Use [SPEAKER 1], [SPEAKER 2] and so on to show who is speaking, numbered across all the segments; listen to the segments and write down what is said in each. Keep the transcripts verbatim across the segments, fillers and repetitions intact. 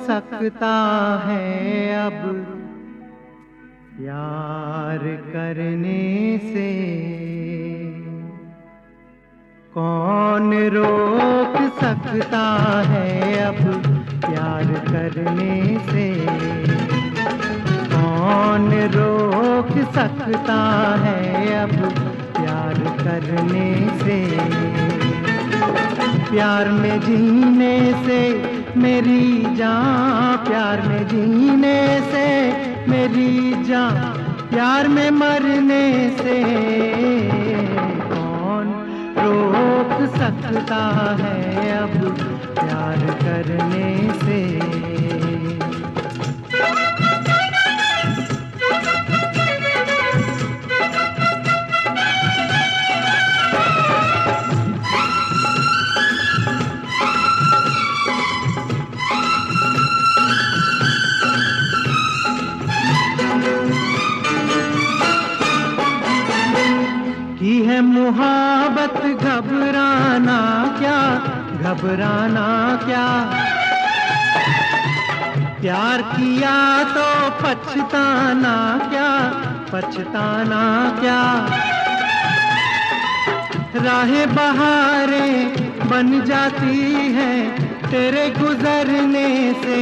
[SPEAKER 1] सकता है अब प्यार करने से? कौन रोक सकता है अब प्यार करने से? कौन रोक सकता है अब प्यार करने से? प्यार में जीने से मेरी जान, प्यार में जीने से मेरी जान, प्यार में मरने से कौन रोक सकता है अब प्यार करने से? की है मुहाबत घबराना क्या, घबराना क्या? प्यार किया तो पछताना क्या, पछताना क्या? राहें बहारें बन जाती हैं तेरे गुजरने से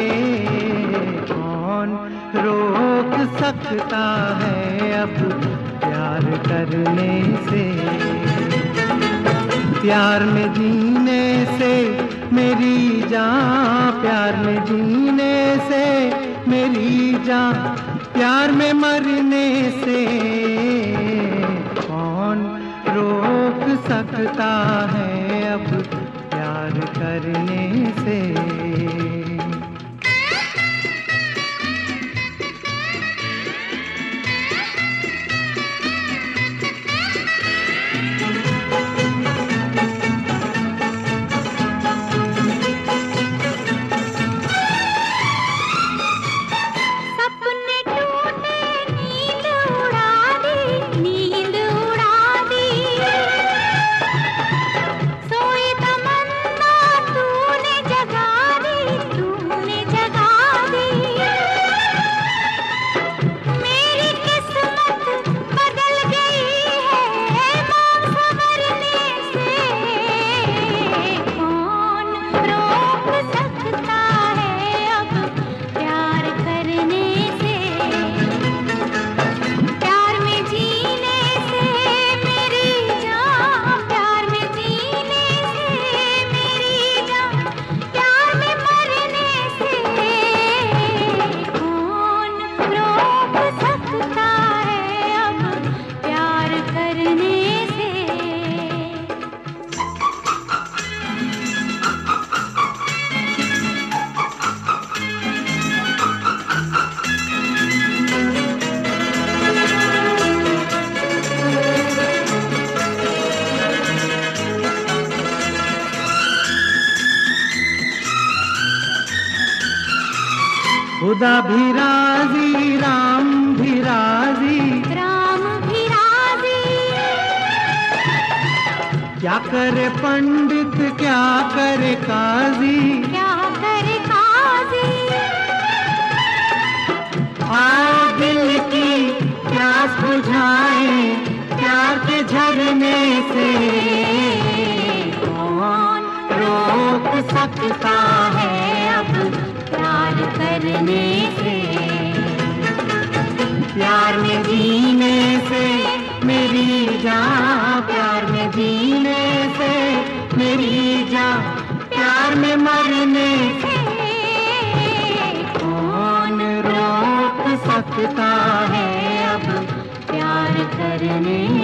[SPEAKER 1] कौन रोक सकता है अब प्यार करने से? प्यार में जीने से मेरी जान, प्यार में जीने से मेरी जान, प्यार में मरने से कौन रोक सकता है अब प्यार करने से? खुदा भी राजी, राम भी राजी,
[SPEAKER 2] राम भी राजी।
[SPEAKER 1] क्या करे पंडित, क्या करे काजी,
[SPEAKER 2] क्या करे काजी?
[SPEAKER 1] आओ दिल की प्यास बुझाएं प्यार के झरने से कौन रोक सकता है अब प्यार करने से? प्यार में जीने से मेरी जान, प्यार में जीने से मेरी जान, प्यार में मरने से कौन रोक सकता है अब प्यार करने